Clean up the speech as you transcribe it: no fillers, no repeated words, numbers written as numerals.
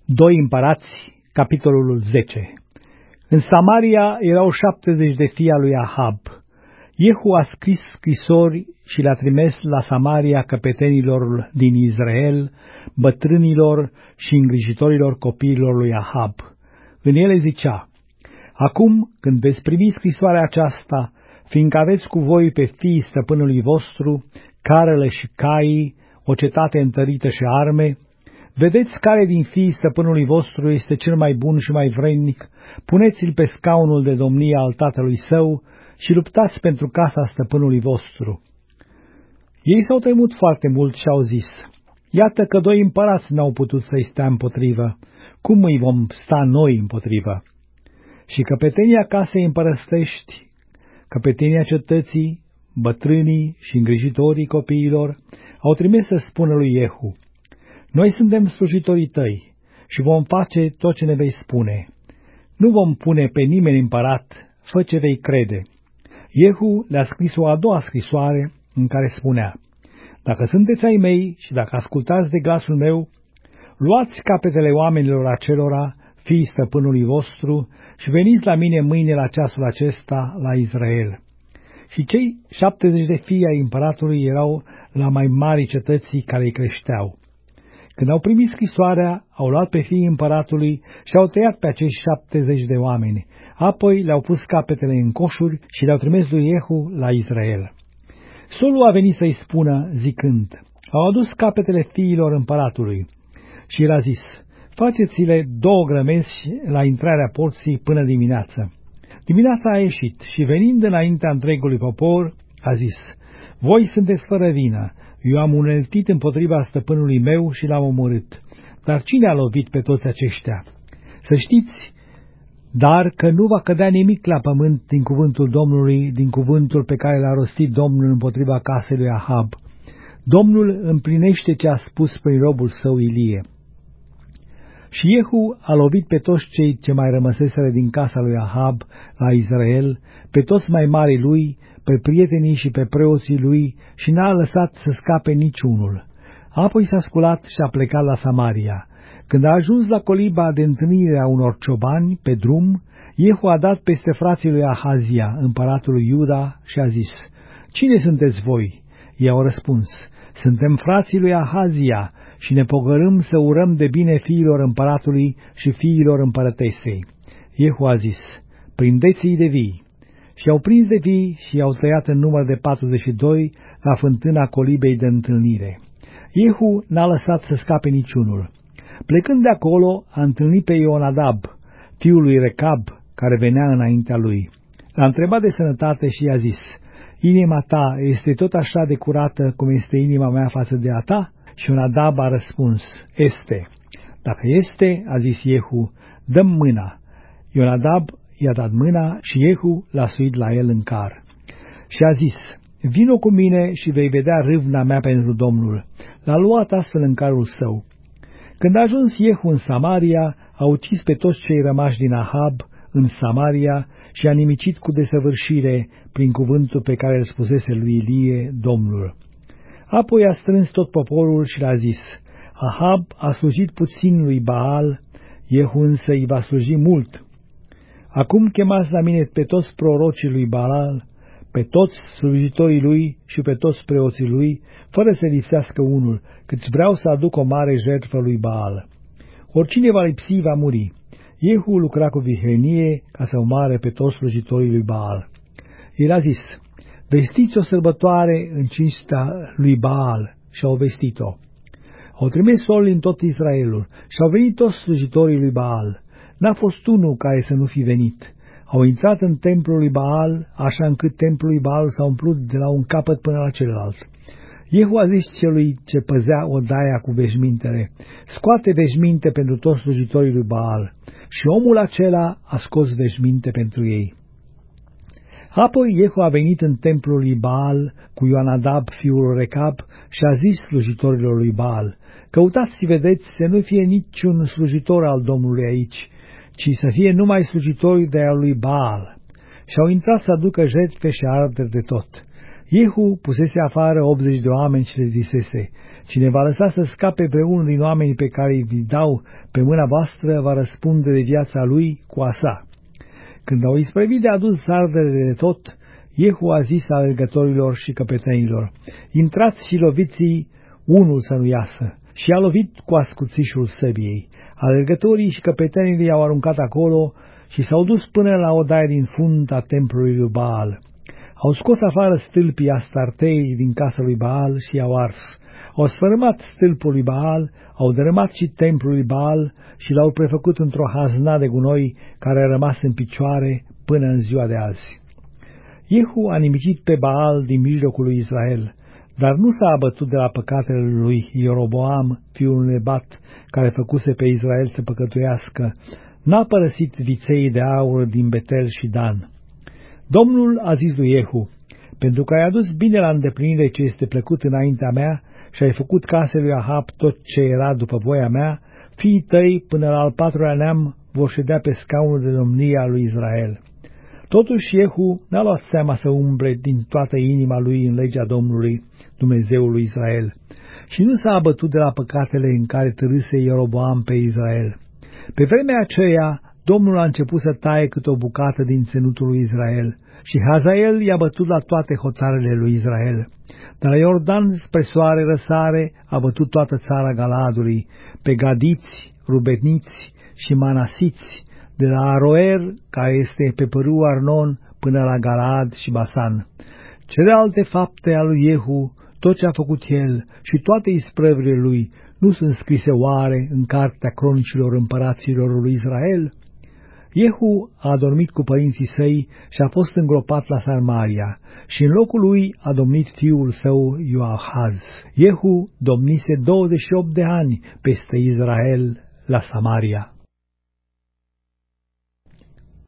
2 Împărați, capitolul 10. În Samaria erau 70 de fii al lui Ahab. Jehu a scris scrisori și le-a trimis la Samaria căpetenilor din Israel, bătrânilor și îngrijitorilor copiilor lui Ahab. În ele zicea: Acum, când veți primi scrisoarea aceasta, fiindcă aveți cu voi pe fiii stăpânului vostru, carele și caii, o cetate întărită și arme, vedeți care din fiii stăpânului vostru este cel mai bun și mai vrednic, puneți-l pe scaunul de domnie al tatălui său și luptați pentru casa stăpânului vostru. Ei s-au temut foarte mult și au zis: Iată că 2 împărați n-au putut să-i stea împotrivă, cum îi vom sta noi împotrivă? Și căpetenia casei împărăstești, căpetenia cetății, bătrânii și îngrijitorii copiilor au trimis să spună lui Jehu: Noi suntem slujitorii tăi și vom face tot ce ne vei spune. Nu vom pune pe nimeni împărat, fă ce vei crede. Jehu le-a scris o a doua scrisoare în care spunea: Dacă sunteți ai mei și dacă ascultați de glasul meu, luați capetele oamenilor acelora, fiii stăpânului vostru, și veniți la mine mâine la ceasul acesta la Israel. Și cei 70 de fii ai împăratului erau la mai mari cetății care îi creșteau. Când au primit scrisoarea, au luat pe fiii împăratului și au tăiat pe acești 70 de oameni. Apoi le-au pus capetele în coșuri și le-au trimis lui Jehu la Israel. Solul a venit să-i spună, zicând: Au adus capetele fiilor împăratului. Și el a zis: Faceți-le 2 grămezi la intrarea porții până dimineață. Dimineața a ieșit și, venind înaintea întregului popor, a zis: Voi sunteți fără vină. Eu am uneltit împotriva stăpânului meu și l-am omorât. Dar cine a lovit pe toți aceștia? Să știți, dar că nu va cădea nimic la pământ din cuvântul Domnului, din cuvântul pe care l-a rostit Domnul împotriva casei lui Ahab. Domnul împlinește ce a spus prin robul său Ilie. Și Jehu a lovit pe toți cei ce mai rămăseseră din casa lui Ahab la Israel, pe toți mai marii lui, pe prietenii și pe preoții lui, și n-a lăsat să scape niciunul. Apoi s-a sculat și a plecat la Samaria. Când a ajuns la coliba de întâlnire a unor ciobani pe drum, Jehu a dat peste frații lui Ahazia, împăratul lui Iuda, și a zis: Cine sunteți voi? Ei au răspuns: Suntem frații lui Ahazia și ne pogorâm să urăm de bine fiilor împăratului și fiilor împărătesei. Jehu a zis: Prindeți-i de vii. Și au prins de vii și i-au tăiat în număr de 42 la fântâna colibei de întâlnire. Jehu n-a lăsat să scape niciunul. Plecând de acolo, a întâlnit pe Ionadab, fiul lui Recab, care venea înaintea lui. L-a întrebat de sănătate și i-a zis: Inima ta este tot așa de curată cum este inima mea față de a ta? Și Ionadab a răspuns: Este. Dacă este, a zis Jehu, dă-mi mâna. Ionadab i-a dat mâna și Jehu l-a suit la el în car. Și a zis: Vino cu mine și vei vedea râvna mea pentru Domnul. L-a luat astfel în carul său. Când a ajuns Jehu în Samaria, a ucis pe toți cei rămași din Ahab în Samaria și a nimicit cu desăvârșire prin cuvântul pe care îl spusese lui Ilie Domnul. Apoi a strâns tot poporul și l-a zis: Ahab a slujit puțin lui Baal, Jehu însă îi va sluji mult. Acum chemați la mine pe toți prorocii lui Baal, pe toți slujitorii lui și pe toți preoții lui, fără să lipsească unul, căci vreau să aduc o mare jertfă lui Baal. Oricine va lipsi, va muri. Jehu lucra cu vihrenie ca să omoare pe toți slujitorii lui Baal. El a zis: Vestiți o sărbătoare în cinstea lui Baal, și au vestit-o. Au trimis soli în tot Israelul și au venit toți slujitorii lui Baal. N-a fost unul care să nu fi venit. Au intrat în templul lui Baal, așa încât templul lui Baal s-a umplut de la un capăt până la celălalt. Jehu a zis celui ce păzea odaia cu veșmintele: Scoate veșminte pentru toți slujitorii lui Baal. Și omul acela a scos veșminte pentru ei. Apoi Jehu a venit în templul lui Baal cu Ionadab, fiul Recab, și a zis slujitorilor lui Baal: Căutați și vedeți să nu fie niciun slujitor al Domnului aici, ci să fie numai slujitori de al lui Baal. Și au intrat să aducă jertfe și arderi de tot. Jehu pusese afară 80 de oameni și le zisese: Cine va lăsa să scape pe unul din oamenii pe care îi dau pe mâna voastră, va răspunde de viața lui cu a sa. Când au isprăvit de adus ardere de tot, Iehu a zis alergătorilor și căpetenilor: intrați și loviți unul să nu iasă. Și a lovit cu ascuțișul săbiei. Alergătorii și căpetenii i-au aruncat acolo și s-au dus până la odaia din fund a templului lui Baal. Au scos afară stâlpii Astartei din casa lui Baal și i-au ars. Au sfărâmat stâlpul lui Baal, au dărâmat și templul lui Baal și l-au prefăcut într-o hazna de gunoi care a rămas în picioare până în ziua de azi. Iehu a nimicit pe Baal din mijlocul lui Israel, dar nu s-a abătut de la păcatele lui Ieroboam, fiul lui Nebat, care făcuse pe Israel să păcătuiască. N-a părăsit viței de aur din Betel și Dan. Domnul a zis lui Iehu: pentru că ai adus bine la îndeplinire ce este plăcut înaintea mea și ai făcut casei lui Ahab tot ce era după voia mea, fiii tăi până la al patrulea neam vor ședea pe scaunul de domnie al lui Israel. Totuși Iehu n-a luat seama să umble din toată inima lui în legea Domnului, Dumnezeul lui Israel, și nu s-a abătut de la păcatele în care târâse Ieroboam pe Israel. Pe vremea aceea, Domnul a început să taie câte o bucată din ținutul lui Israel și Hazael i-a bătut la toate hotarele lui Israel. De la Iordan spre soare răsare a bătut toată țara Galadului, pe gadiți, rubeniți și manasiți, de la Aroer, care este pe pârâul Arnon, până la Galaad și Basan. Celelalte fapte ale lui Iehu, tot ce a făcut el și toate isprăvile lui, nu sunt scrise oare în cartea cronicilor împăraților lui Israel? Iehu a adormit cu părinții săi și a fost îngropat la Samaria, și în locul lui a domnit fiul său Ioahaz. Iehu domnise 28 de ani peste Israel la Samaria.